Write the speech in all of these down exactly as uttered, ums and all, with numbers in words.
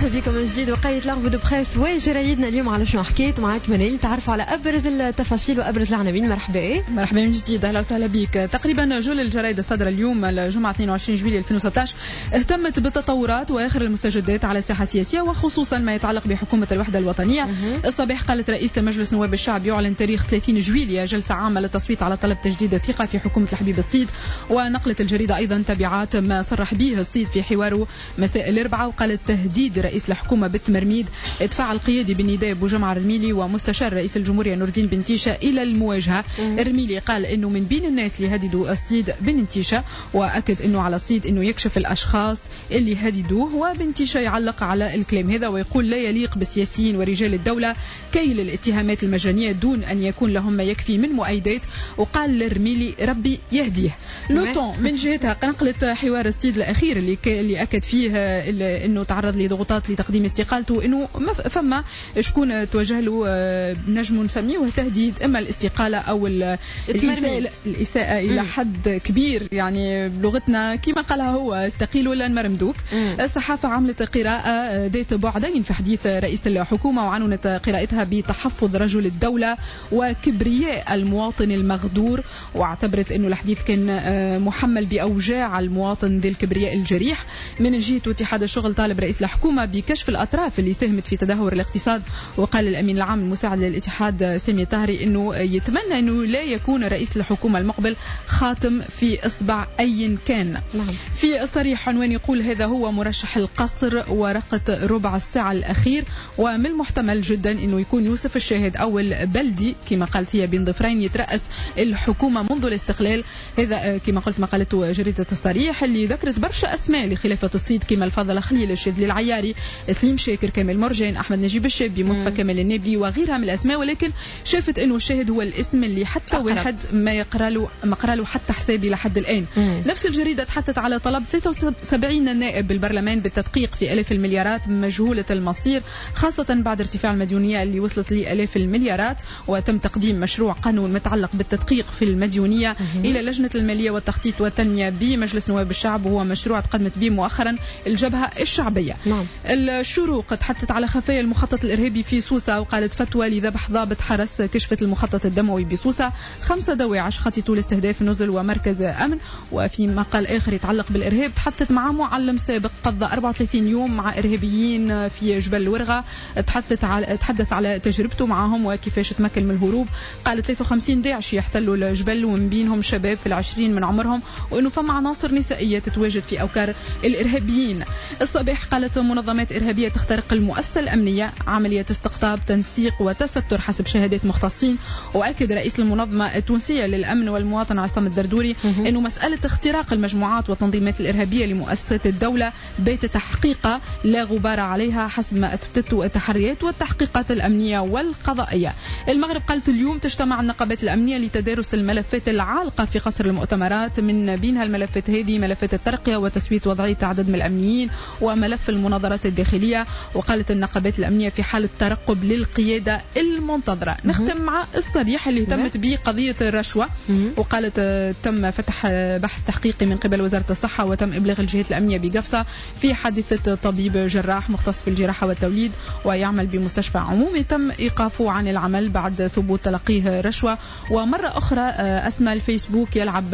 مرحبا بكم من جديد وقاية لغو دو بريس وجرايدنا اليوم. على شنو حكيت معاك منال؟ تعرفوا على ابرز التفاصيل وابرز العناوين. مرحبا مرحبا من جديد، اهلا وسهلا بك. تقريبا جل الجرايد الصادره اليوم الجمعه اثنين وعشرين جويلية ألفين وستة عشر اهتمت بالتطورات واخر المستجدات على الساحه السياسيه وخصوصا ما يتعلق بحكومه الوحده الوطنيه. الصباح قالت رئيس مجلس نواب الشعب يعلن تاريخ ثلاثين جويلية جلسه عامه للتصويت على طلب تجديد الثقه في حكومه الحبيب الصيد. ونقلت الجريده ايضا تبعات ما صرح به الصيد في حواره مساء الاربعاء، وقالت تهديد رئيس الحكومه بالتمرميد، ادفع القيادي بالنداء بوجمع الرميلي ومستشار رئيس الجمهوريه نور الدين بنتيشه الى المواجهه. الرميلي قال انه من بين الناس اللي هددوا الصيد بنتيشه، واكد انه على الصيد انه يكشف الاشخاص اللي هددوه. وبنتيشه يعلق على الكلام هذا ويقول لا يليق بالسياسيين ورجال الدوله كيل الاتهامات المجانيه دون ان يكون لهم ما يكفي من مؤيدات. وقال للرميلي ربي يهديه. لوطون من جهتها نقلت حوار الصيد الاخير اللي اللي اكد فيه انه تعرض لضغوطات لتقديم استقالته، انه فما شكون توجه له نجم نسميه تهديد اما الاستقاله او الاساءه الاساءه الى حد كبير، يعني بلغتنا كما قالها هو استقيل ولا نمرمدوك. الصحافه عملت قراءه ذات بعدين في حديث رئيس الحكومه، وعنونت قراءتها بتحفظ رجل الدوله وكبرياء المواطن المغدور، واعتبرت انه الحديث كان محمل باوجاع المواطن ذي الكبرياء الجريح. من جهته اتحاد الشغل طالب رئيس الحكومه بكشف الاطراف اللي ساهمت في تدهور الاقتصاد، وقال الامين العام المساعد للاتحاد سامي الطاهري انه يتمنى انه لا يكون رئيس الحكومه المقبل خاتم في اصبع اي كان. نعم. في الصريح عنوان يقول هذا هو مرشح القصر ورقه ربع الساعه الاخير، ومن المحتمل جدا انه يكون يوسف الشاهد او البلدي كما قالت هي بين ضفرين يترأس الحكومه منذ الاستقلال. هذا كما قلت ما قالته جريده الصريح اللي ذكرت برشا اسماء لخلافه الصيد كما الفضل خليل الشاذلي العياري، سليم شاكر، كامل مرجان، احمد نجيب الشابي، مصطفى كمال النابلي وغيرها من الاسماء، ولكن شافت انه الشاهد هو الاسم اللي حتى أقرب. واحد ما يقرا له ما قرا له حتى حسابي لحد الان. مم. نفس الجريده تحدثت على طلب ثلاثة وسبعين نائب بالبرلمان بالتدقيق في الاف المليارات مجهوله المصير، خاصه بعد ارتفاع المديونيه اللي وصلت لالاف المليارات، وتم تقديم مشروع قانون متعلق بالتدقيق في المديونيه مم. الى لجنه الماليه والتخطيط والتنميه بمجلس نواب الشعب، وهو مشروع تقدمت به مؤخرا الجبهه الشعبيه. نعم. الشروق تحدثت على خفايا المخطط الارهابي في سوسه، وقالت فتوى لذبح ضابط حرس كشفت المخطط الدموي بسوسه، خمسه دواعش خططوا لاستهداف نزل ومركز امن. وفي مقال اخر يتعلق بالارهاب تحدثت مع معلم سابق قضى أربعة وثلاثين يوم مع ارهابيين في جبل الورغه، تحدثت على تحدث على تجربته معهم وكيفاش تمكن من الهروب. قالت ثلاثة وخمسين داعش يحتلوا الجبل ومن بينهم شباب في العشرين من عمرهم، وانه فما عناصر نسائيه تتواجد في اوكار الارهابيين. الصباح قالت منظمات ارهابيه تخترق المؤسسه الامنيه، عمليه استقطاب تنسيق وتستر حسب شهادات مختصين. واكد رئيس المنظمه التونسيه للامن والمواطنه عصام الدردوري انه مساله اختراق المجموعات والتنظيمات الارهابيه لمؤسسات الدوله بيت تحقيقها لا غبار عليها حسب ما اثبتته التحريات والتحقيقات الامنيه والقضائيه. المغرب قالت اليوم تجتمع النقابات الامنيه لتدارس الملفات العالقه في قصر المؤتمرات، من بينها الملفات هذه ملفات الترقيه وتسويه وضعيه عدد من الامنيين وملف المناظرات الداخليه. وقالت النقابات الامنيه في حاله ترقب للقياده المنتظره. نختم مع الصريح اللي اهتمت به قضيه الرشوه، وقالت تم فتح بحث تحقيقي من قبل وزاره الصحه وتم ابلاغ الجهات الامنيه بقفصه في حادثه طبيب جراح مختص في الجراحه والتوليد ويعمل بمستشفى عمومي تم ايقافه عن العمل بعد ثبوت تلقيه رشوه. ومره اخرى اسمى الفيسبوك يلعب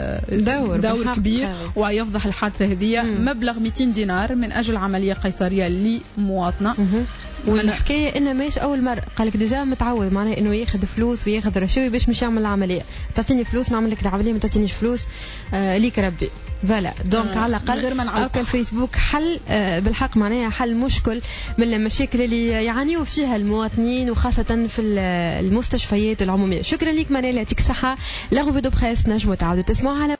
دور, دور كبير ويفضح الحادثه هذه. مبلغ مئتين دينار من اجل عمليه قيصريه لمواطنه. والحكايه انه ماش اول مره، قالك ديجا متعود معناه انه ياخذ فلوس وياخذ رشاوي باش مش يعمل العمليه. تعطيني فلوس نعمل لك العمليه، ما تعطينيش فلوس آه ليك ربي. فوالا دونك آه على الاقل هكا الفيسبوك حل آه بالحق معناها حل مشكل من المشاكل اللي يعانيوا فيها المواطنين وخاصه في المستشفيات العموميه. شكرا لك منال، يعطيك الصحه. لا غوفي دو بريس نجموا تعاودوا تسمعوا على